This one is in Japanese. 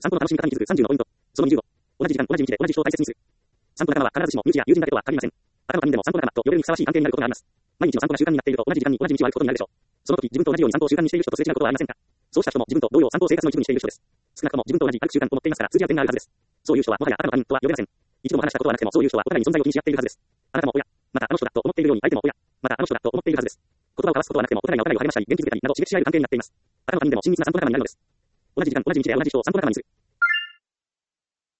散歩の楽しみ方に気づく30のポイント。その20を、同じ時間、同じ道で同じ人を大切にする。散歩仲間は必ずしも身内や友人だけとは限りません。あなたの他人でも散歩仲間と呼べるにふさわしい関係になることがあります。毎日の散歩が習慣になっていると、同じ時間に同じ道を歩くことになるでしょう。その時、自分と同じように散歩を習慣にしている人とすれ違うことはありませんか？そうした人も自分と同様散歩を生活の一部にしている人です。少なくとも自分と同じ歩く習慣を持っていますから、通じ合う点があるはずです。そういう人はもはやあなたの他人とは呼べません。一度も話したことはなくても、そういう人はお互いに存在を気にし合っているはずです。あなたも親、またあの人だと思っているように相手も親、またあの人だと思っているはずです。言葉を交わすことはなくても、お互いがお互いを励ましたり、元気づけたりなど刺激し合える関係になっています。あなたの他人でも親密な散歩仲間になるのです。同じ時間、同じ道で同じ人を散歩仲間にする。